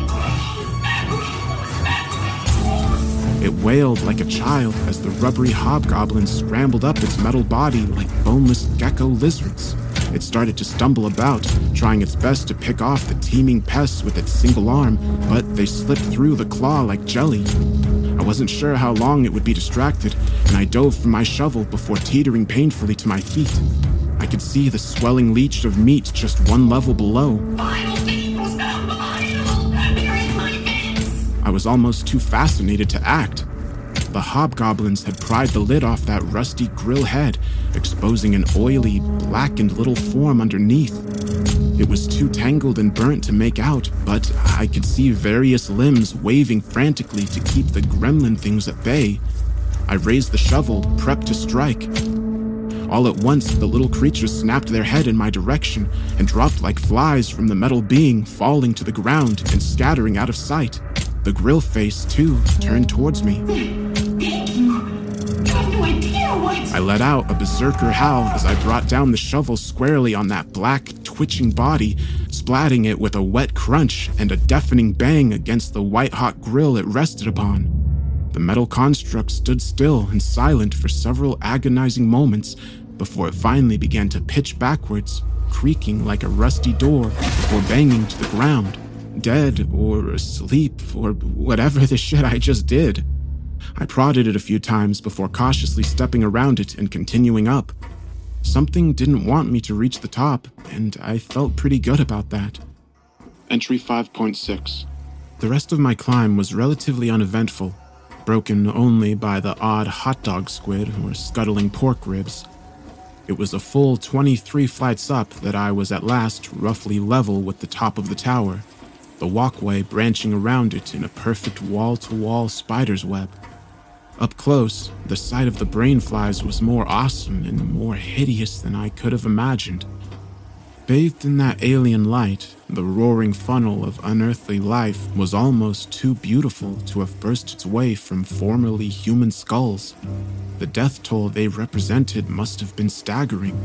It wailed like a child as the rubbery hobgoblin scrambled up its metal body like boneless gecko lizards. It started to stumble about, trying its best to pick off the teeming pests with its single arm, but they slipped through the claw like jelly. I wasn't sure how long it would be distracted, and I dove from my shovel before teetering painfully to my feet. I could see the swelling leech of meat just 1 level below. Final thing was not final. They're in my face. was almost too fascinated to act. The hobgoblins had pried the lid off that rusty grill head, exposing an oily, blackened little form underneath. It was too tangled and burnt to make out, but I could see various limbs waving frantically to keep the gremlin things at bay. I raised the shovel, prepped to strike. All at once, the little creatures snapped their head in my direction and dropped like flies from the metal being, falling to the ground and scattering out of sight. The grill face, too, turned towards me. Thank you. You have no idea what... I let out a berserker howl as I brought down the shovel squarely on that black, twitching body, splatting it with a wet crunch and a deafening bang against the white-hot grill it rested upon. The metal construct stood still and silent for several agonizing moments before it finally began to pitch backwards, creaking like a rusty door before banging to the ground, dead or asleep or whatever the shit I just did. I prodded it a few times before cautiously stepping around it and continuing up. Something didn't want me to reach the top, and I felt pretty good about that. Entry 5.6. The rest of my climb was relatively uneventful, broken only by the odd hot dog squid or scuttling pork ribs. It was a full 23 flights up that I was at last roughly level with the top of the tower, the walkway branching around it in a perfect wall-to-wall spider's web. Up close, the sight of the brain flies was more awesome and more hideous than I could have imagined. Bathed in that alien light, the roaring funnel of unearthly life was almost too beautiful to have burst its way from formerly human skulls. The death toll they represented must have been staggering.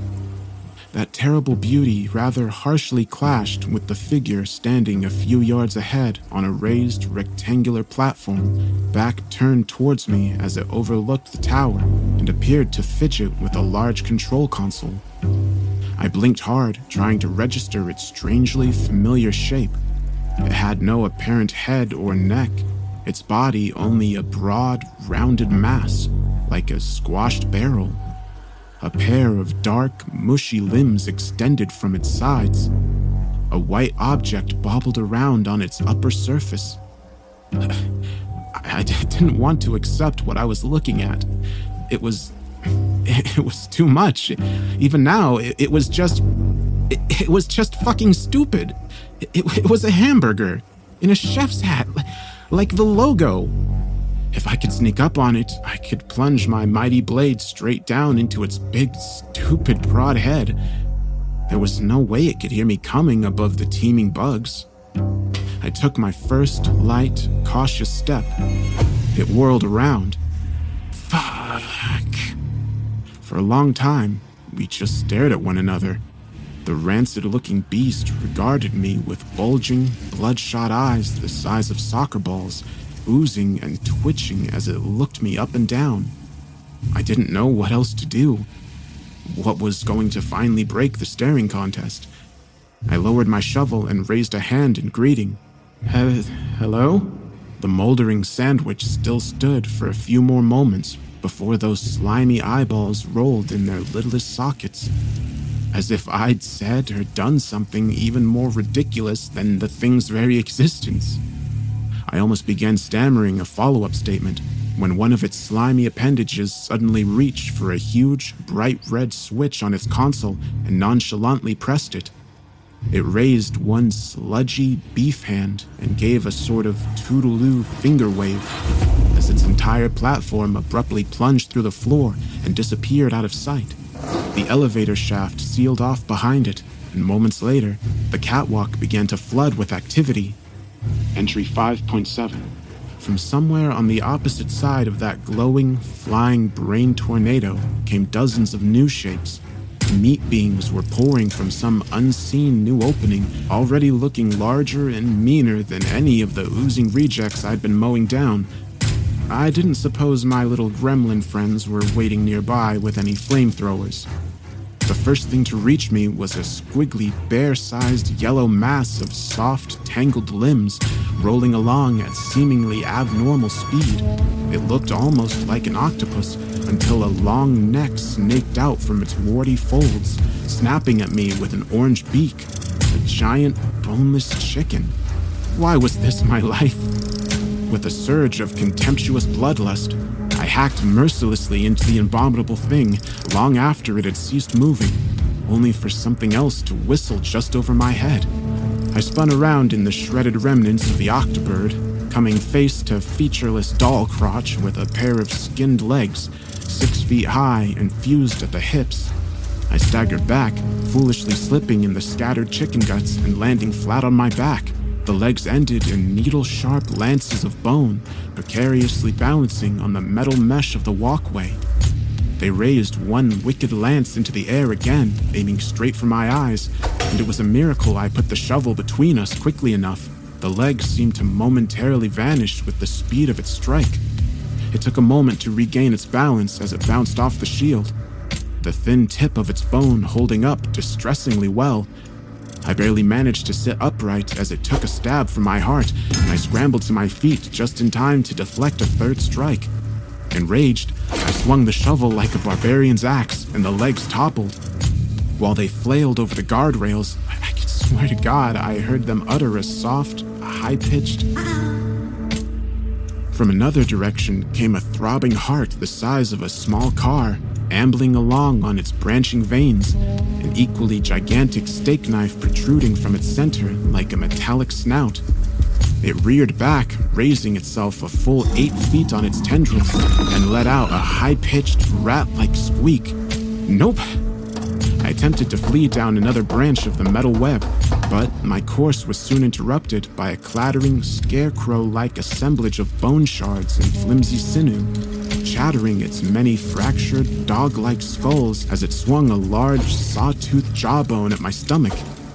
That terrible beauty rather harshly clashed with the figure standing a few yards ahead on a raised rectangular platform, back turned towards me as it overlooked the tower and appeared to fidget with a large control console. I blinked hard, trying to register its strangely familiar shape. It had no apparent head or neck, its body only a broad, rounded mass, like a squashed barrel. A pair of dark, mushy limbs extended from its sides. A white object bobbled around on its upper surface. I didn't want to accept what I was looking at. It was too much. Even now, it was just fucking stupid. It was a hamburger in a chef's hat, like the logo. If I could sneak up on it, I could plunge my mighty blade straight down into its big, stupid, broad head. There was no way it could hear me coming above the teeming bugs. I took my first light, cautious step. It whirled around. Fuck. For a long time, we just stared at one another. The rancid-looking beast regarded me with bulging, bloodshot eyes the size of soccer balls, oozing and twitching as it looked me up and down. I didn't know what else to do. What was going to finally break the staring contest? I lowered my shovel and raised a hand in greeting. Hello? The moldering sandwich still stood for a few more moments before those slimy eyeballs rolled in their littlest sockets, as if I'd said or done something even more ridiculous than the thing's very existence. I almost began stammering a follow-up statement when one of its slimy appendages suddenly reached for a huge, bright red switch on its console and nonchalantly pressed it. It raised one sludgy beef hand and gave a sort of toodaloo finger wave as its entire platform abruptly plunged through the floor and disappeared out of sight. The elevator shaft sealed off behind it, and moments later, the catwalk began to flood with activity. Entry 5.7. From somewhere on the opposite side of that glowing, flying brain tornado came dozens of new shapes. Meat beams were pouring from some unseen new opening, already looking larger and meaner than any of the oozing rejects I'd been mowing down. I didn't suppose my little gremlin friends were waiting nearby with any flamethrowers. The first thing to reach me was a squiggly, bear-sized yellow mass of soft, tangled limbs rolling along at seemingly abnormal speed. It looked almost like an octopus until a long neck snaked out from its warty folds, snapping at me with an orange beak. A giant, boneless chicken. Why was this my life? With a surge of contemptuous bloodlust, I hacked mercilessly into the abominable thing long after it had ceased moving, only for something else to whistle just over my head. I spun around in the shredded remnants of the octobird, coming face to featureless doll crotch with a pair of skinned legs, 6 feet high and fused at the hips. I staggered back, foolishly slipping in the scattered chicken guts and landing flat on my back. The legs ended in needle-sharp lances of bone, precariously balancing on the metal mesh of the walkway. They raised one wicked lance into the air again, aiming straight for my eyes, and it was a miracle I put the shovel between us quickly enough. The legs seemed to momentarily vanish with the speed of its strike. It took a moment to regain its balance as it bounced off the shield, the thin tip of its bone holding up distressingly well. I barely managed to sit upright as it took a stab from my heart, and I scrambled to my feet just in time to deflect a third strike. Enraged, I swung the shovel like a barbarian's axe, and the legs toppled. While they flailed over the guardrails, I could swear to God I heard them utter a soft, high-pitched... From another direction came a throbbing heart the size of a small car, ambling along on its branching veins, an equally gigantic steak knife protruding from its center like a metallic snout. It reared back, raising itself a full 8 feet on its tendrils, and let out a high-pitched, rat-like squeak. Nope! I attempted to flee down another branch of the metal web, but my course was soon interrupted by a clattering, scarecrow-like assemblage of bone shards and flimsy sinew, shattering its many fractured, dog-like skulls as it swung a large, sawtooth jawbone at my stomach.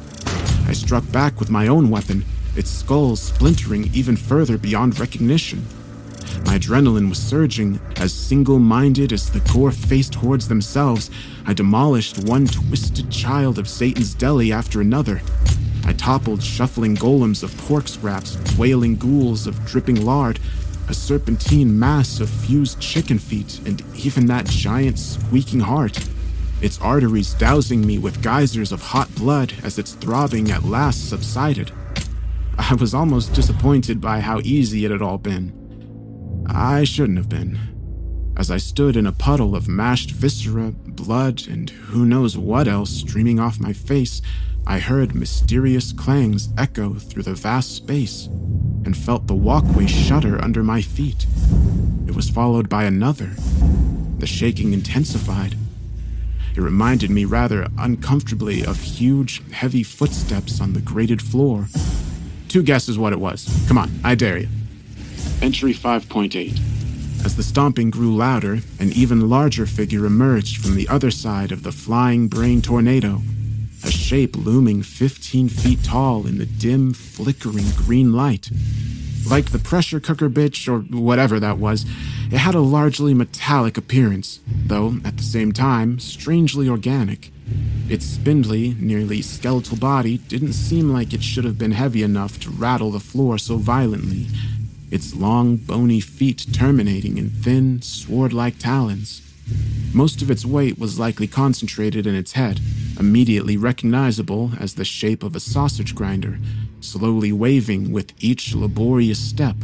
I struck back with my own weapon, its skull splintering even further beyond recognition. My adrenaline was surging as, single-minded as the gore-faced hordes themselves, I demolished one twisted child of Satan's deli after another. I toppled shuffling golems of pork scraps, wailing ghouls of dripping lard, a serpentine mass of fused chicken feet, and even that giant squeaking heart, its arteries dousing me with geysers of hot blood as its throbbing at last subsided. I was almost disappointed by how easy it had all been. I shouldn't have been. As I stood in a puddle of mashed viscera, blood, and who knows what else streaming off my face, I heard mysterious clangs echo through the vast space, and felt the walkway shudder under my feet. It was followed by another. The shaking intensified. It reminded me rather uncomfortably of huge, heavy footsteps on the grated floor. 2 guesses what it was. Come on, I dare you. Entry 5.8. As the stomping grew louder, an even larger figure emerged from the other side of the flying brain tornado, a shape looming 15 feet tall in the dim, flickering green light. Like the pressure cooker bitch or whatever that was, it had a largely metallic appearance, though at the same time strangely organic. Its spindly, nearly skeletal body didn't seem like it should have been heavy enough to rattle the floor so violently, its long, bony feet terminating in thin, sword-like talons. Most of its weight was likely concentrated in its head, immediately recognizable as the shape of a sausage grinder, slowly waving with each laborious step.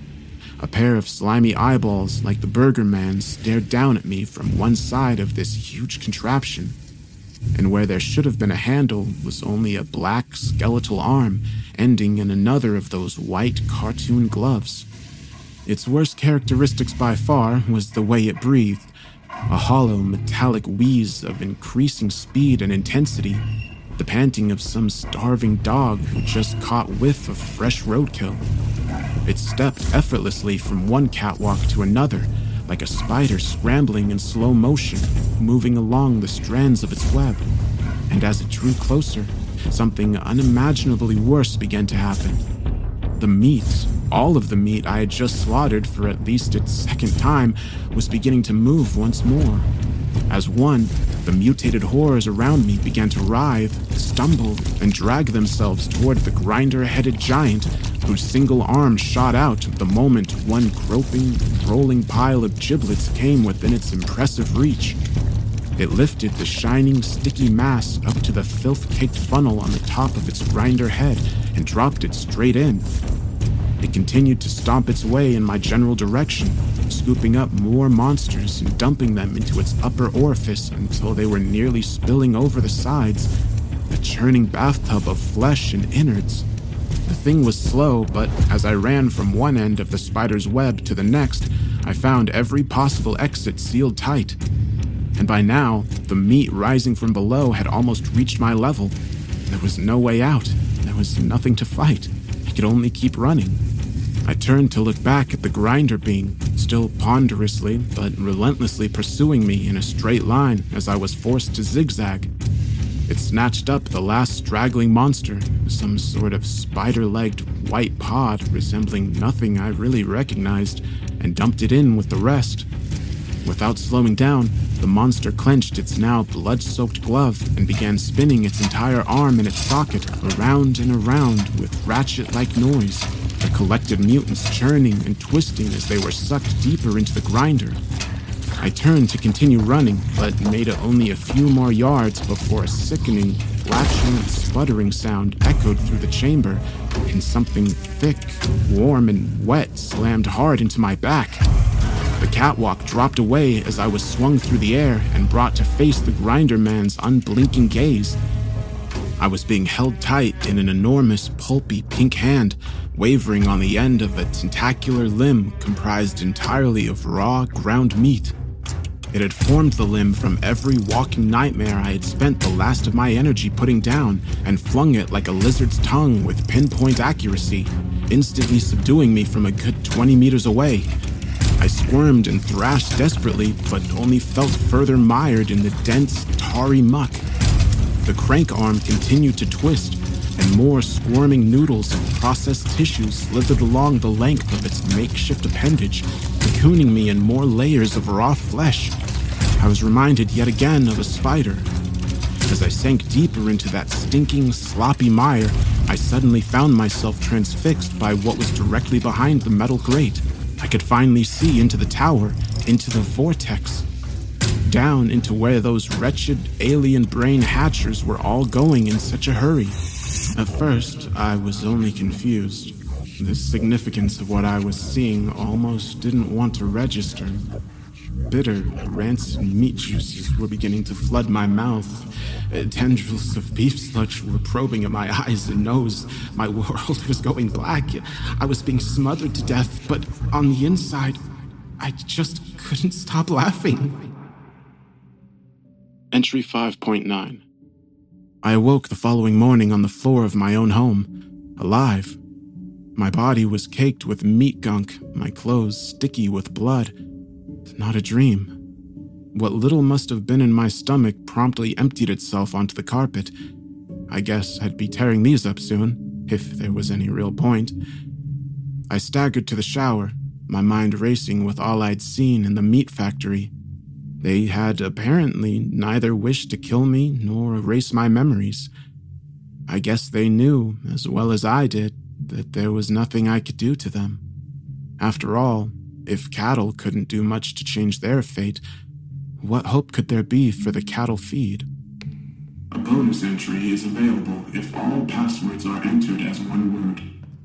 A pair of slimy eyeballs like the Burger Man stared down at me from one side of this huge contraption, and where there should have been a handle was only a black skeletal arm ending in another of those white cartoon gloves. Its worst characteristics by far was the way it breathed, a hollow metallic wheeze of increasing speed and intensity, the panting of some starving dog who just caught whiff of fresh roadkill. It stepped effortlessly from one catwalk to another, like a spider scrambling in slow motion, moving along the strands of its web. And as it drew closer, something unimaginably worse began to happen. The meat, all of the meat I had just slaughtered for at least its second time, was beginning to move once more. As one, the mutated horrors around me began to writhe, stumble, and drag themselves toward the grinder-headed giant whose single arm shot out the moment one groping, rolling pile of giblets came within its impressive reach. It lifted the shining, sticky mass up to the filth-caked funnel on the top of its grinder head and dropped it straight in. It continued to stomp its way in my general direction, scooping up more monsters and dumping them into its upper orifice until they were nearly spilling over the sides, a churning bathtub of flesh and innards. The thing was slow, but as I ran from one end of the spider's web to the next, I found every possible exit sealed tight. And by now, the meat rising from below had almost reached my level. There was no way out. There was nothing to fight. I could only keep running. I turned to look back at the grinder being, still ponderously but relentlessly pursuing me in a straight line as I was forced to zigzag. It snatched up the last straggling monster, some sort of spider-legged white pod resembling nothing I really recognized, and dumped it in with the rest. Without slowing down, the monster clenched its now blood-soaked glove and began spinning its entire arm in its socket around and around with ratchet-like noise, the collected mutants churning and twisting as they were sucked deeper into the grinder. I turned to continue running, but made it only a few more yards before a sickening, flashing, and sputtering sound echoed through the chamber, and something thick, warm, and wet slammed hard into my back. The catwalk dropped away as I was swung through the air and brought to face the grinder man's unblinking gaze. I was being held tight in an enormous, pulpy pink hand, wavering on the end of a tentacular limb comprised entirely of raw, ground meat. It had formed the limb from every walking nightmare I had spent the last of my energy putting down, and flung it like a lizard's tongue with pinpoint accuracy, instantly subduing me from a good 20 meters away. I squirmed and thrashed desperately, but only felt further mired in the dense, tarry muck. The crank arm continued to twist, and more squirming noodles of processed tissue slithered along the length of its makeshift appendage, cocooning me in more layers of raw flesh. I was reminded yet again of a spider. As I sank deeper into that stinking, sloppy mire, I suddenly found myself transfixed by what was directly behind the metal grate. I could finally see into the tower, into the vortex, down into where those wretched alien brain hatchers were all going in such a hurry. At first, I was only confused. The significance of what I was seeing almost didn't want to register. Bitter, rancid meat juices were beginning to flood my mouth. Tendrils of beef sludge were probing at my eyes and nose. My world was going black. I was being smothered to death, but on the inside, I just couldn't stop laughing. Entry 5.9. I awoke the following morning on the floor of my own home, alive. My body was caked with meat gunk, my clothes sticky with blood. Not a dream. What little must have been in my stomach promptly emptied itself onto the carpet. I guess I'd be tearing these up soon, if there was any real point. I staggered to the shower, my mind racing with all I'd seen in the meat factory. They had apparently neither wished to kill me nor erase my memories. I guess they knew, as well as I did, that there was nothing I could do to them. After all, if cattle couldn't do much to change their fate, what hope could there be for the cattle feed? A bonus entry is available if all passwords are entered as one word.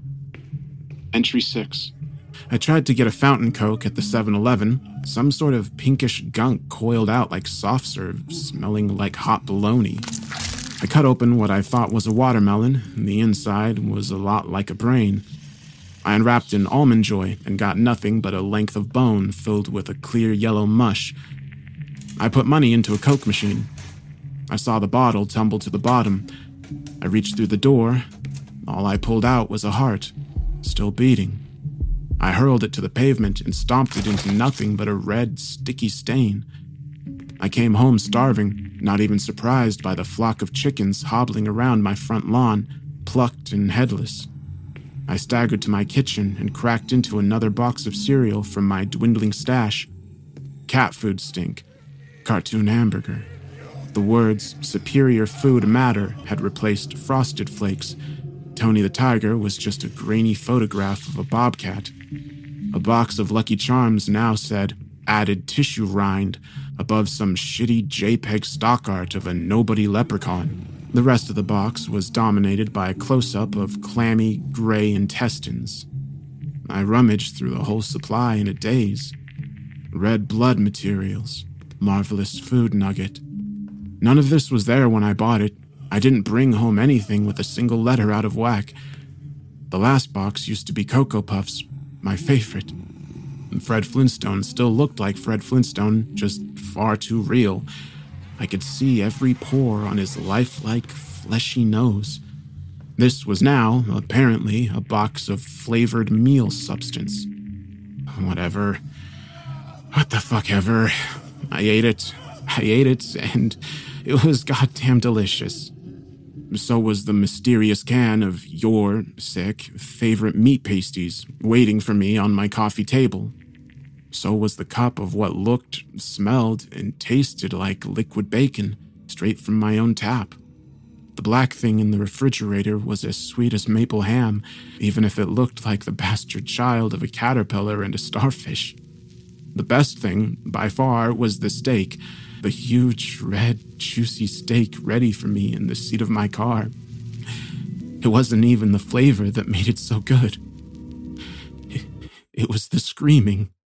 Entry 6. I tried to get a fountain Coke at the 7-Eleven. Some sort of pinkish gunk coiled out like soft serve, smelling like hot bologna. I cut open what I thought was a watermelon, and the inside was a lot like a brain. I unwrapped an Almond Joy and got nothing but a length of bone filled with a clear yellow mush. I put money into a Coke machine. I saw the bottle tumble to the bottom. I reached through the door. All I pulled out was a heart, still beating. I hurled it to the pavement and stomped it into nothing but a red, sticky stain. I came home starving, not even surprised by the flock of chickens hobbling around my front lawn, plucked and headless. I staggered to my kitchen and cracked into another box of cereal from my dwindling stash. Cat food stink. Cartoon hamburger. The words "superior food matter" had replaced Frosted Flakes. Tony the Tiger was just a grainy photograph of a bobcat. A box of Lucky Charms now said "added tissue rind" above some shitty JPEG stock art of a nobody leprechaun. The rest of the box was dominated by a close-up of clammy, gray intestines. I rummaged through the whole supply in a daze. Red blood materials, marvelous food nugget. None of this was there when I bought it. I didn't bring home anything with a single letter out of whack. The last box used to be Cocoa Puffs, my favorite. And Fred Flintstone still looked like Fred Flintstone, just far too real. I could see every pore on his lifelike, fleshy nose. This was now, apparently, a box of flavored meal substance. Whatever. What the fuck ever. I ate it, and it was goddamn delicious. So was the mysterious can of your, favorite meat pasties waiting for me on my coffee table. So was the cup of what looked, smelled, and tasted like liquid bacon, straight from my own tap. The black thing in the refrigerator was as sweet as maple ham, even if it looked like the bastard child of a caterpillar and a starfish. The best thing, by far, was the steak, the huge, red, juicy steak ready for me in the seat of my car. It wasn't even the flavor that made it so good. It was the screaming.